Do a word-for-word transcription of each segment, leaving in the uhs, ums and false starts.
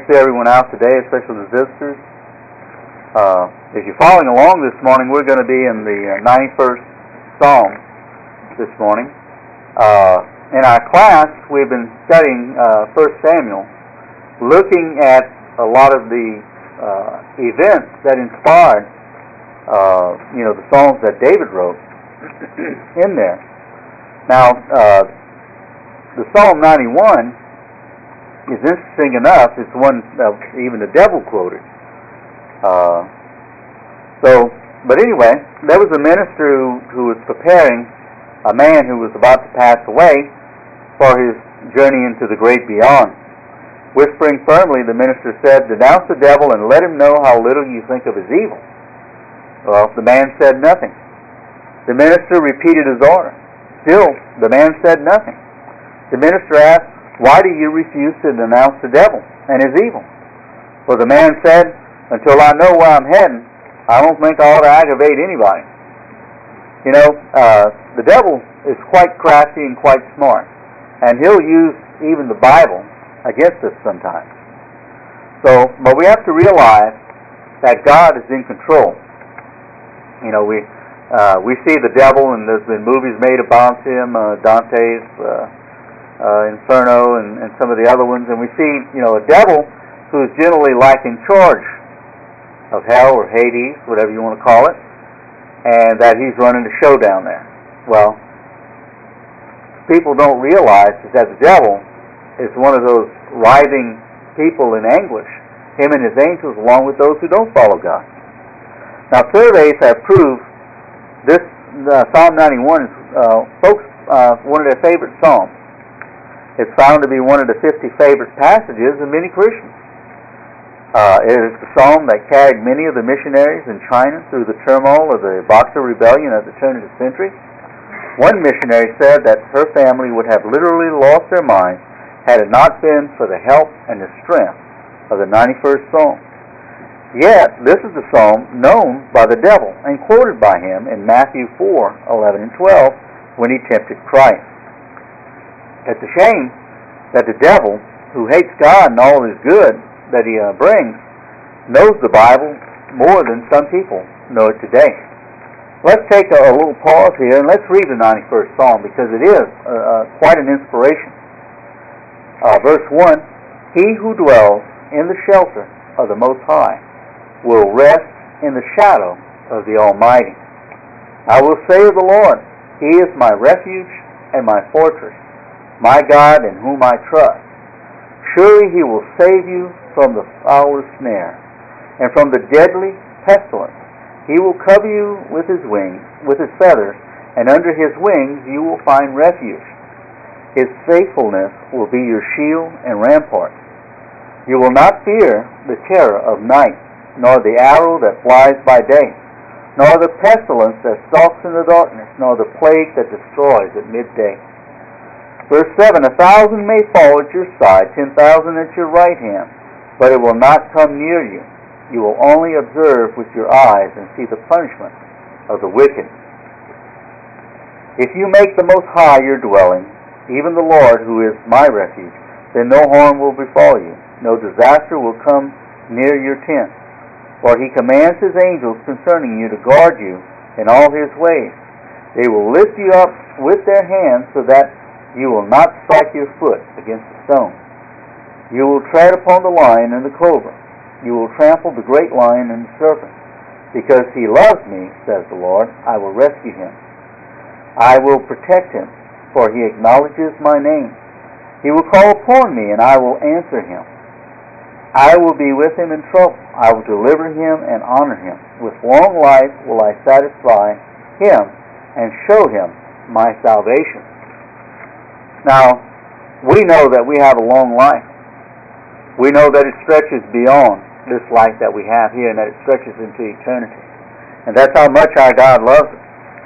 see everyone out today, especially the visitors. Uh, if you're following along this morning, we're going to be in the ninety-first Psalm this morning. Uh, in our class, we've been studying uh, First Samuel, looking at a lot of the uh, events that inspired, uh, you know, the songs that David wrote in there. Now, uh, the Psalm ninety-one is interesting enough. It's one that even the devil quoted. Uh, so, but anyway, there was a minister who, who was preparing a man who was about to pass away for his journey into the great beyond. Whispering firmly, the minister said, "Denounce the devil and let him know how little you think of his evil." Well, the man said nothing. The minister repeated his order. Still, the man said nothing. The minister asked, "Why do you refuse to denounce the devil and his evil?" Well, the man said, "Until I know where I'm heading, I don't think I ought to aggravate anybody." You know, uh, the devil is quite crafty and quite smart, and he'll use even the Bible against us sometimes. So, but we have to realize that God is in control. You know, we uh, we see the devil, and there's been movies made about him, uh, Dante's Uh, Uh, Inferno and, and some of the other ones, and we see, you know, a devil who's generally like in charge of hell or Hades, whatever you want to call it, and that he's running the show down there. Well, people don't realize that the devil is one of those writhing people in anguish, him and his angels, along with those who don't follow God. Now, surveys have proved this uh, Psalm ninety-one is uh, folks uh, one of their favorite psalms. It's found to be one of the fifty favorite passages of many Christians. Uh, it is the psalm that carried many of the missionaries in China through the turmoil of the Boxer Rebellion at the turn of the century. One missionary said that her family would have literally lost their minds had it not been for the help and the strength of the ninety-first Psalm. Yet, this is the psalm known by the devil and quoted by him in Matthew four, eleven and twelve when he tempted Christ. It's a shame that the devil, who hates God and all his good that he uh, brings, knows the Bible more than some people know it today. Let's take a, a little pause here and let's read the ninety-first Psalm, because it is uh, uh, quite an inspiration. Uh, verse one, "He who dwells in the shelter of the Most High will rest in the shadow of the Almighty. I will say of the Lord, He is my refuge and my fortress, my God in whom I trust. Surely He will save you from the fowler's snare, and from the deadly pestilence. He will cover you with His wings, with His feathers, and under His wings you will find refuge. His faithfulness will be your shield and rampart. You will not fear the terror of night, nor the arrow that flies by day, nor the pestilence that stalks in the darkness, nor the plague that destroys at midday. Verse seven, "A thousand may fall at your side, ten thousand at your right hand, but it will not come near you. You will only observe with your eyes and see the punishment of the wicked. If you make the Most High your dwelling, even the Lord who is my refuge, then no harm will befall you, no disaster will come near your tent. For He commands His angels concerning you to guard you in all His ways. They will lift you up with their hands so that you will not strike your foot against a stone. You will tread upon the lion and the cobra. You will trample the great lion and the serpent. Because He loves me, says the Lord, I will rescue Him. I will protect Him, for He acknowledges my name. He will call upon me, and I will answer Him. I will be with him in trouble. I will deliver him and honor him. With long life will I satisfy him and show him my salvation." Now, we know that we have a long life. We know that it stretches beyond this life that we have here, and that it stretches into eternity. And that's how much our God loves us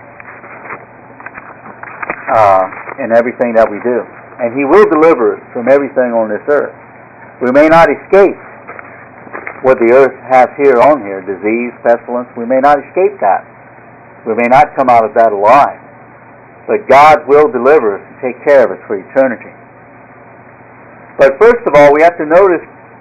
uh, in everything that we do. And He will deliver us from everything on this earth. We may not escape what the earth has here on here, disease, pestilence. We may not escape that. We may not come out of that alive. But God will deliver us and take care of us for eternity. But first of all, we have to notice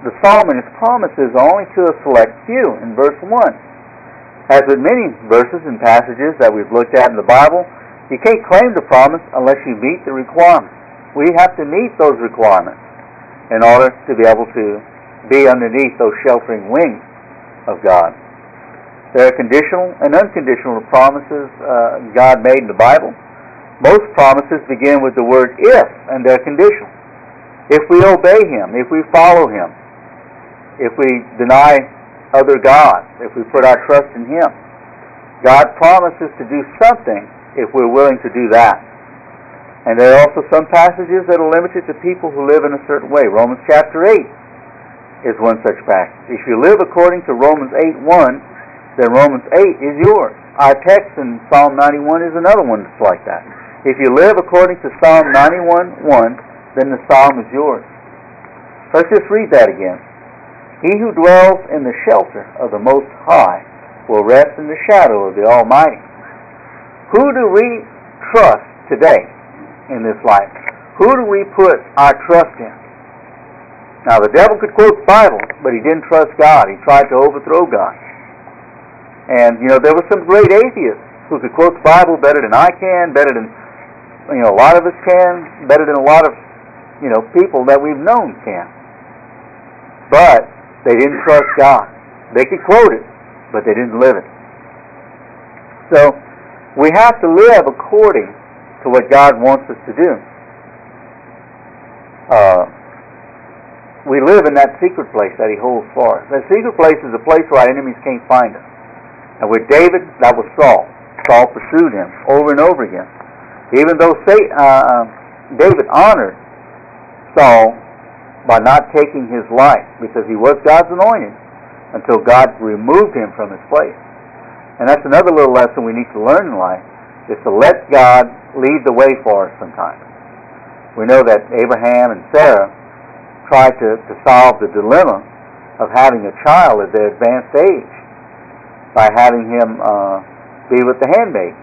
the psalm and its promises are only to a select few in verse one. As with many verses and passages that we've looked at in the Bible, you can't claim the promise unless you meet the requirements. We have to meet those requirements in order to be able to be underneath those sheltering wings of God. There are conditional and unconditional promises uh, God made in the Bible. Most promises begin with the word if, and they're conditional. If we obey Him, if we follow Him, if we deny other gods, if we put our trust in Him, God promises to do something if we're willing to do that. And there are also some passages that are limited to people who live in a certain way. Romans chapter eight is one such passage. If you live according to Romans eight one, then Romans eight is yours. Our text in Psalm ninety-one is another one that's like that. If you live according to Psalm ninety-one one, then the psalm is yours. Let's just read that again. He who dwells in the shelter of the Most High will rest in the shadow of the Almighty. Who do we trust today in this life? Who do we put our trust in? Now, the devil could quote the Bible, but he didn't trust God. He tried to overthrow God. And, you know, there were some great atheists who could quote the Bible better than I can, better than, you know, a lot of us can, better than a lot of, you know, people that we've known can. But they didn't trust God. They could quote it, but they didn't live it. So, we have to live according to what God wants us to do. Uh, we live in that secret place that He holds for us. That secret place is a place where our enemies can't find us. And with David, that was Saul. Saul pursued him over and over again. Even though Satan, uh, David honored Saul by not taking his life, because he was God's anointed, until God removed him from his place. And that's another little lesson we need to learn in life, is to let God lead the way for us sometimes. We know that Abraham and Sarah tried to, to solve the dilemma of having a child at their advanced age by having him uh, be with the handmaid.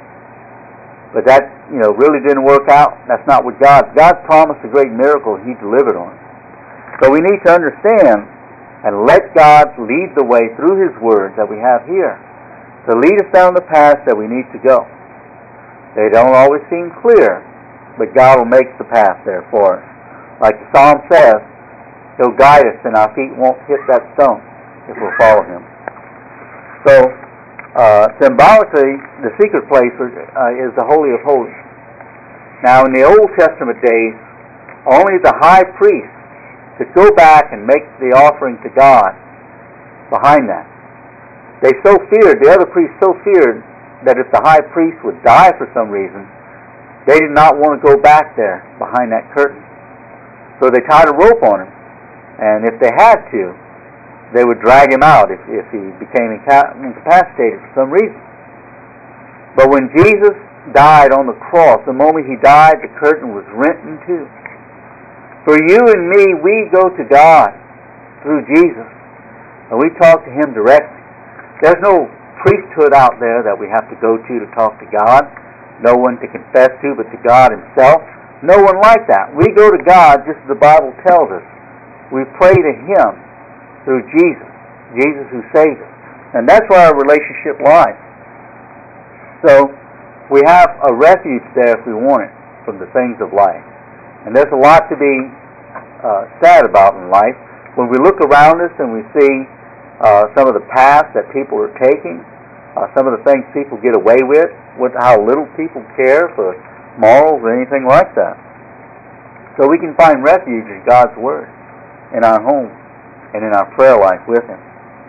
But that, you know, really didn't work out. That's not what God... God promised a great miracle, and He delivered on it. So we need to understand and let God lead the way through His Word that we have here, to lead us down the path that we need to go. They don't always seem clear, but God will make the path there for us. Like the Psalm says, He'll guide us and our feet won't hit that stone if we'll follow Him. So, uh, symbolically, the secret place uh, is the Holy of Holies. Now, in the Old Testament days, only the high priest could go back and make the offering to God behind that. They so feared, the other priests so feared, that if the high priest would die for some reason, they did not want to go back there behind that curtain. So they tied a rope on him, and if they had to, they would drag him out if, if he became incapacitated for some reason. But when Jesus died on the cross, the moment He died, the curtain was rent in two. For you and me, we go to God through Jesus, and we talk to Him directly. There's no priesthood out there that we have to go to to talk to God. No one to confess to but to God Himself. No one like that. We go to God just as the Bible tells us. We pray to Him through Jesus, Jesus who saves us. And that's where our relationship lies. So, we have a refuge there if we want it from the things of life. And there's a lot to be uh, sad about in life. When we look around us and we see uh, some of the paths that people are taking, uh, some of the things people get away with, with how little people care for morals or anything like that. So we can find refuge in God's Word, in our home, and in our prayer life with Him.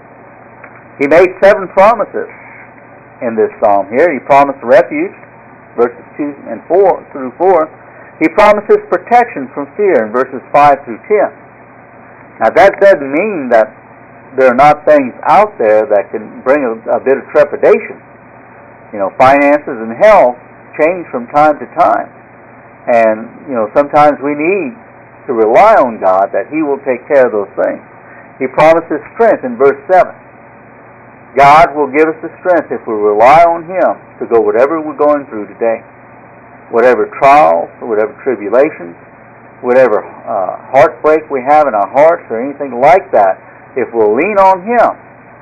He made seven promises in this psalm here. He promised refuge, verses two and four through four. He promises protection from fear in verses five through ten. Now that doesn't mean that there are not things out there that can bring a, a bit of trepidation. You know, finances and health change from time to time. And, you know, sometimes we need to rely on God that He will take care of those things. He promises strength in verse seven. God will give us the strength if we rely on Him to go whatever we're going through today. Whatever trials, whatever tribulations, whatever uh, heartbreak we have in our hearts or anything like that, if we'll lean on Him,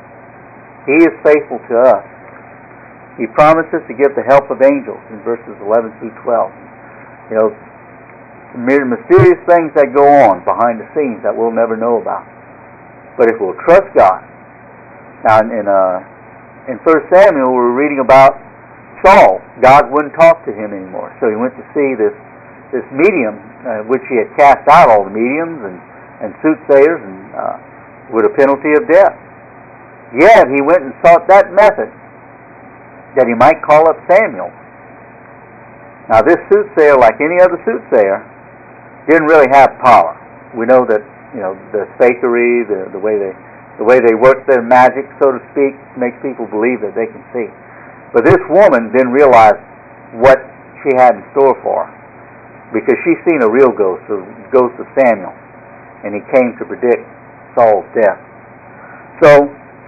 He is faithful to us. He promises to give the help of angels in verses eleven through twelve. You know, mysterious things that go on behind the scenes that we'll never know about. But if we'll trust God. Now, in uh, in First Samuel, we're reading about Saul. God wouldn't talk to him anymore, so he went to see this this medium, uh, which he had cast out all the mediums and, and soothsayers, and uh, with a penalty of death. Yet he went and sought that method that he might call up Samuel. Now, this soothsayer, like any other soothsayer, didn't really have power. We know that, you know, the fakery, the the way they the way they work their magic, so to speak, makes people believe that they can see. But this woman didn't realize what she had in store for her, because she's seen a real ghost, the ghost of Samuel, and he came to predict Saul's death. So,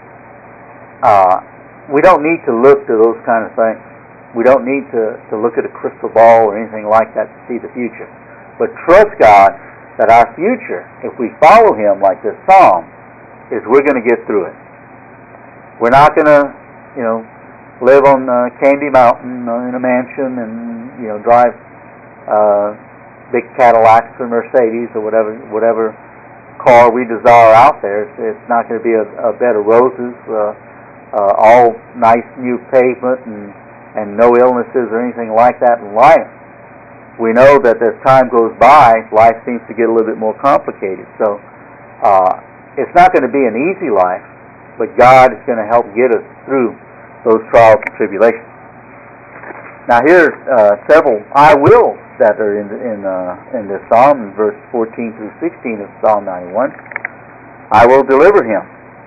uh, we don't need to look to those kind of things. We don't need to, to look at a crystal ball or anything like that to see the future. But trust God that our future, if we follow Him like this psalm, is we're going to get through it. We're not going to, you know, live on uh, Candy Mountain uh, in a mansion and, you know, drive uh, big Cadillacs or Mercedes or whatever whatever car we desire out there. It's, it's not going to be a, a bed of roses, uh, uh, all nice new pavement and, and no illnesses or anything like that in life. We know that as time goes by, life seems to get a little bit more complicated. So uh, it's not going to be an easy life, but God is going to help get us through those trials and tribulations. Now here's uh, several I wills that are in in, uh, in this psalm, in verse fourteen through sixteen of Psalm ninety-one. I will deliver him.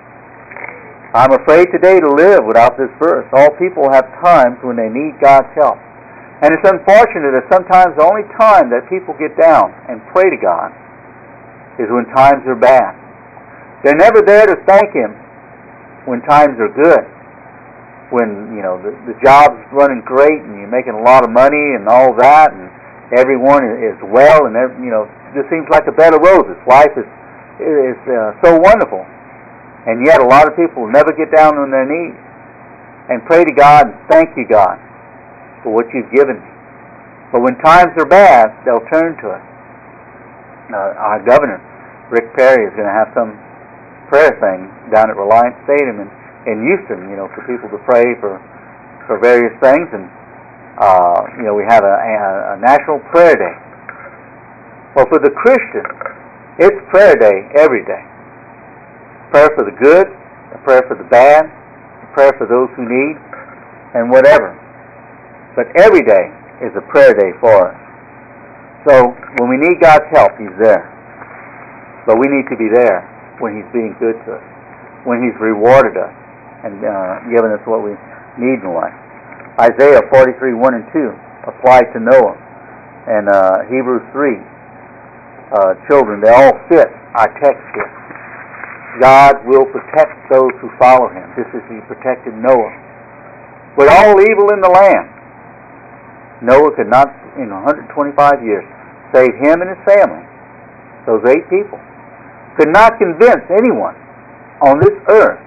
I'm afraid today to live without this verse. All people have times when they need God's help. And it's unfortunate that sometimes the only time that people get down and pray to God is when times are bad. They're never there to thank Him when times are good. When, you know, the, the job's running great and you're making a lot of money and all that, and everyone is well, and, you know, this seems like a bed of roses. Life is, is uh, so wonderful. And yet a lot of people never get down on their knees and pray to God and thank you, God, for what you've given me. But when times are bad, they'll turn to us. Uh, our governor, Rick Perry, is going to have some prayer thing down at Reliance Stadium in, in Houston, you know, for people to pray for for various things. And, uh, you know, we have a, a, a National Prayer Day. Well, for the Christian, it's prayer day every day. Prayer for the good, a prayer for the bad, a prayer for those who need, and whatever. But every day is a prayer day for us. So when we need God's help, He's there. But we need to be there when He's being good to us, when He's rewarded us and uh, given us what we need in life. Isaiah forty-three, one and two applied to Noah, and uh, Hebrews three, uh, children, they all fit our text here. God will protect those who follow Him, just as He protected Noah. With all evil in the land, Noah could not, in one hundred twenty-five years, save him and his family, those eight people. Could not convince anyone on this earth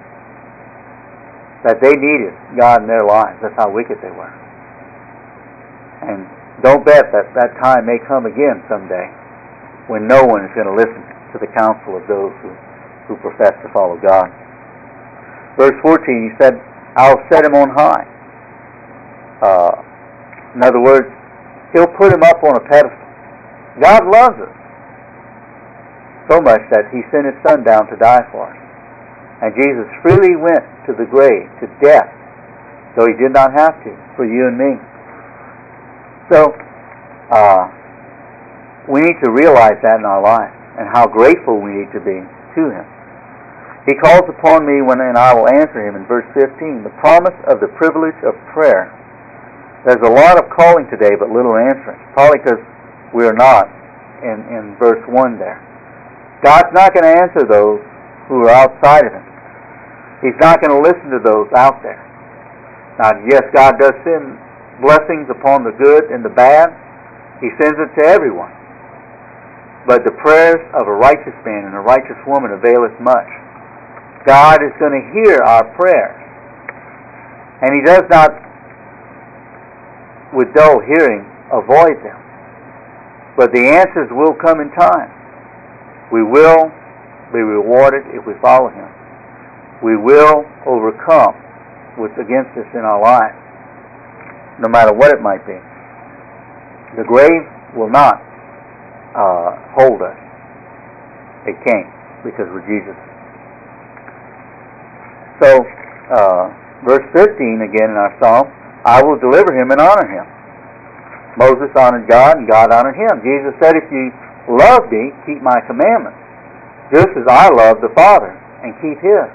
that they needed God in their lives. That's how wicked they were. And don't bet that that time may come again someday when no one is going to listen to the counsel of those who, who profess to follow God. Verse fourteen, He said, I'll set him on high. Uh, in other words, He'll put him up on a pedestal. God loves us so much that He sent His Son down to die for us. And Jesus freely went to the grave, to death, though He did not have to, for you and me. So, uh, we need to realize that in our lives, and how grateful we need to be to Him. He calls upon me when, and I will answer Him in verse fifteen, the promise of the privilege of prayer. There's a lot of calling today, but little answering, probably because we're not in, in verse one there. God's not going to answer those who are outside of Him. He's not going to listen to those out there. Now, yes, God does send blessings upon the good and the bad. He sends it to everyone. but the prayers of a righteous man and a righteous woman availeth much. God is going to hear our prayers. And He does not, with dull hearing, avoid them. But the answers will come in time. We will be rewarded if we follow Him. We will overcome what's against us in our lives, no matter what it might be. The grave will not uh, hold us. It can't, because we're Jesus. So, uh, verse fifteen again in our psalm, I will deliver him and honor him. Moses honored God, and God honored him. Jesus said, if you love me, keep my commandments, just as I love the Father and keep His.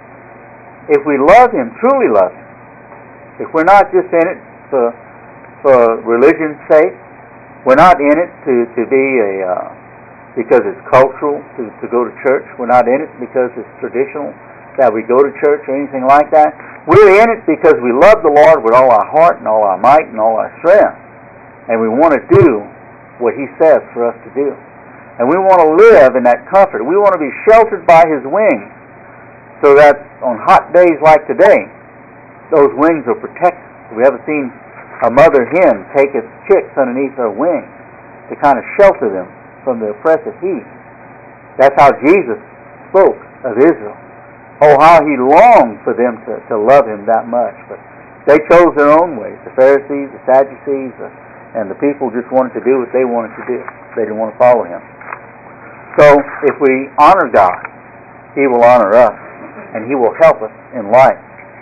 If we love Him, truly love Him, if we're not just in it for, for religion's sake, we're not in it to, to be a, uh, because it's cultural to, to go to church, we're not in it because it's traditional that we go to church or anything like that. We're in it because we love the Lord with all our heart and all our might and all our strength. And we want to do what He says for us to do. And we want to live in that comfort. We want to be sheltered by His wings, so that on hot days like today, those wings are protected. We haven't seen a mother hen take its chicks underneath her wings to kind of shelter them from the oppressive heat. That's how Jesus spoke of Israel. Oh, how He longed for them to, to love Him that much. But they chose their own ways. The Pharisees, the Sadducees, the, and the people just wanted to do what they wanted to do. They didn't want to follow Him. So, if we honor God, He will honor us, and He will help us in life.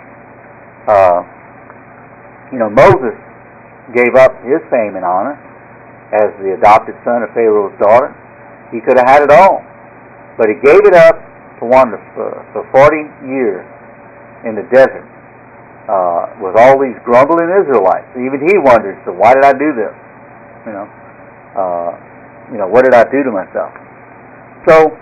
Uh, you know, Moses gave up his fame and honor as the adopted son of Pharaoh's daughter. He could have had it all, but he gave it up to wander for, for forty years in the desert uh, with all these grumbling Israelites. Even he wondered, so why did I do this? You know, uh, you know, what did I do to myself? So,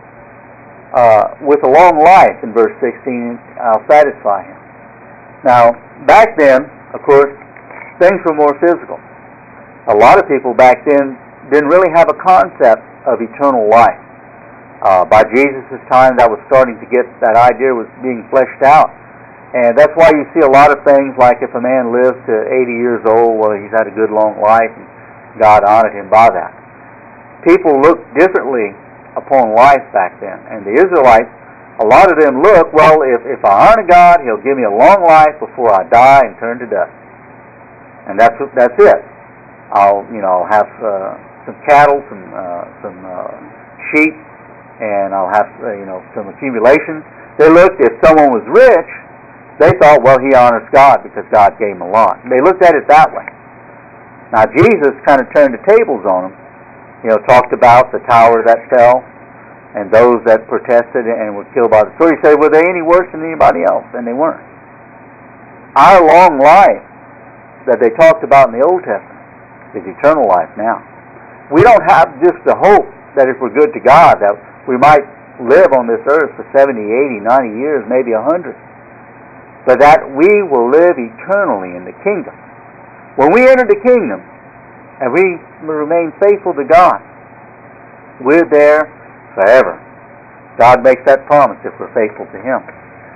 uh, with a long life, in verse sixteen, I'll satisfy him. Now, back then, of course, things were more physical. A lot of people back then didn't really have a concept of eternal life. Uh, by Jesus' time, that was starting to get, that idea was being fleshed out. And that's why you see a lot of things like if a man lives to eighty years old, well, he's had a good long life, and God honored him by that. People looked differently upon life back then. And the Israelites, a lot of them look, well, if, if I honor God, He'll give me a long life before I die and turn to dust. And that's that's it. I'll, you know, I'll have uh, some cattle, some uh, some uh, sheep, and I'll have, uh, you know, some accumulations. They looked, if someone was rich, they thought, well, he honors God because God gave him a lot. They looked at it that way. Now, Jesus kind of turned the tables on them. You know, talked about the tower that fell and those that protested and were killed by the sword. He said, were they any worse than anybody else? And they weren't. Our long life that they talked about in the Old Testament is eternal life now. We don't have just the hope that if we're good to God, that we might live on this earth for seventy, eighty, ninety years, maybe one hundred. But that we will live eternally in the kingdom. When we enter the kingdom and we remain faithful to God, we're there forever. God makes that promise if we're faithful to Him.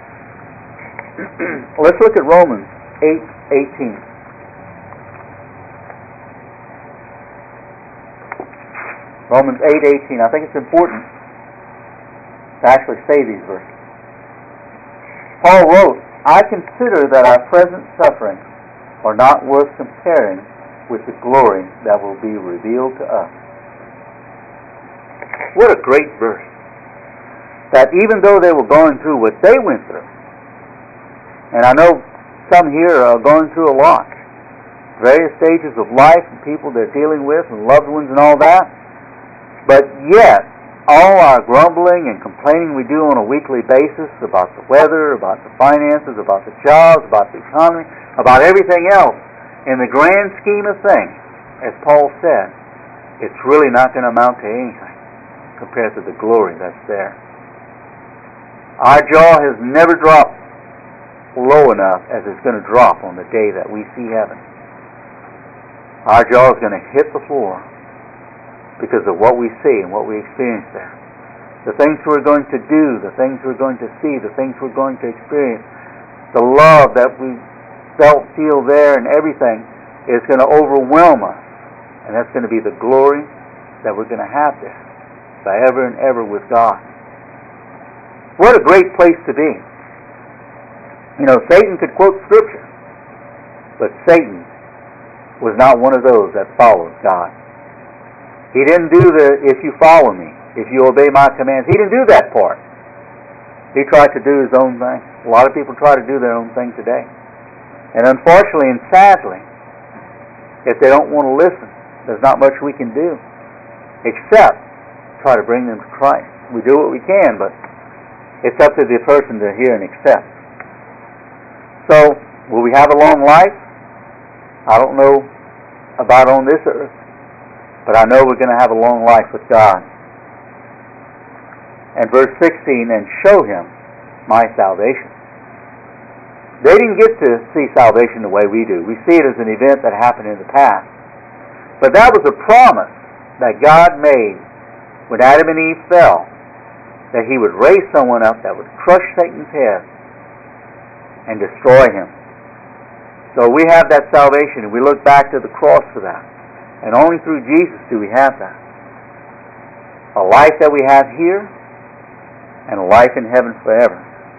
Let's look at Romans eight eighteen. Romans eight eighteen. I think it's important to actually say these verses. Paul wrote, I consider that our present sufferings are not worth comparing with the glory that will be revealed to us. What a great verse. That even though they were going through what they went through, and I know some here are going through a lot, various stages of life and people they're dealing with and loved ones and all that, but yet all our grumbling and complaining we do on a weekly basis about the weather, about the finances, about the jobs, about the economy, about everything else, in the grand scheme of things, as Paul said, it's really not going to amount to anything compared to the glory that's there. Our jaw has never dropped low enough as it's going to drop on the day that we see heaven. Our jaw is going to hit the floor because of what we see and what we experience there. The things we're going to do, the things we're going to see, the things we're going to experience, the love that we felt, feel there and everything is going to overwhelm us. And that's going to be the glory that we're going to have there forever and ever with God. What a great place to be. You know, Satan could quote Scripture, but Satan was not one of those that followed God. He didn't do the, if you follow me, if you obey my commands. He didn't do that part. He tried to do his own thing. A lot of people try to do their own thing today. And unfortunately and sadly, if they don't want to listen, there's not much we can do except try to bring them to Christ. We do what we can, but it's up to the person to hear and accept. So, will we have a long life? I don't know about on this earth, but I know we're going to have a long life with God. And verse sixteen, and show him my salvation. They didn't get to see salvation the way we do. We see it as an event that happened in the past. But that was a promise that God made when Adam and Eve fell, that he would raise someone up that would crush Satan's head and destroy him. So we have that salvation, and we look back to the cross for that. And only through Jesus do we have that. A life that we have here, and a life in heaven forever.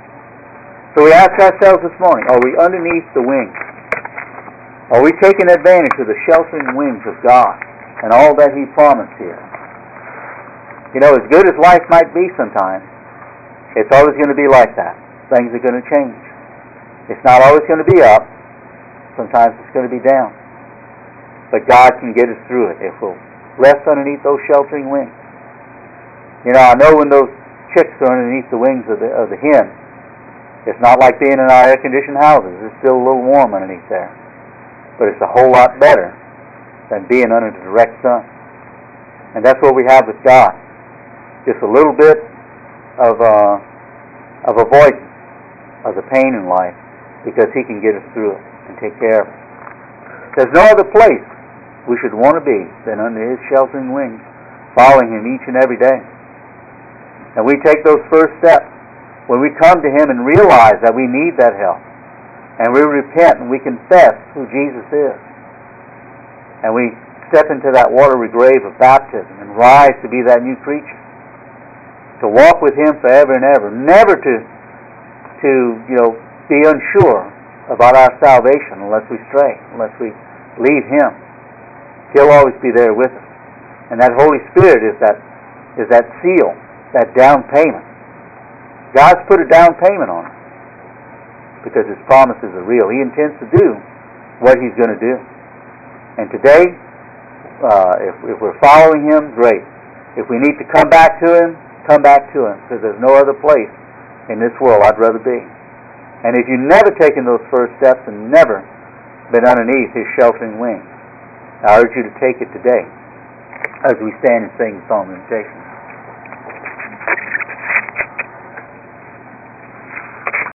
So we ask ourselves this morning, are we underneath the wings? Are we taking advantage of the sheltering wings of God and all that He promised here? You know, as good as life might be sometimes, it's always going to be like that. Things are going to change. It's not always going to be up. Sometimes it's going to be down. But God can get us through it if we'll rest underneath those sheltering wings. You know, I know when those chicks are underneath the wings of the of the hen, it's not like being in our air-conditioned houses. It's still a little warm underneath there. But it's a whole lot better than being under the direct sun. And that's what we have with God. Just a little bit of uh, of avoidance of the pain in life, because He can get us through it and take care of it. There's no other place we should want to be than under His sheltering wings, following Him each and every day. And we take those first steps when we come to Him and realize that we need that help. And we repent and we confess who Jesus is. And we step into that watery grave of baptism and rise to be that new creature. To walk with Him forever and ever. Never to, to you know, be unsure about our salvation unless we stray, unless we leave Him. He'll always be there with us. And that Holy Spirit is that is that seal, that down payment. God's put a down payment on it because His promises are real. He intends to do what He's going to do. And today, uh, if, if we're following Him, great. If we need to come back to Him, come back to Him, because there's no other place in this world I'd rather be. And if you've never taken those first steps and never been underneath His sheltering wings, I urge you to take it today as we stand and sing the Psalm of Invitation.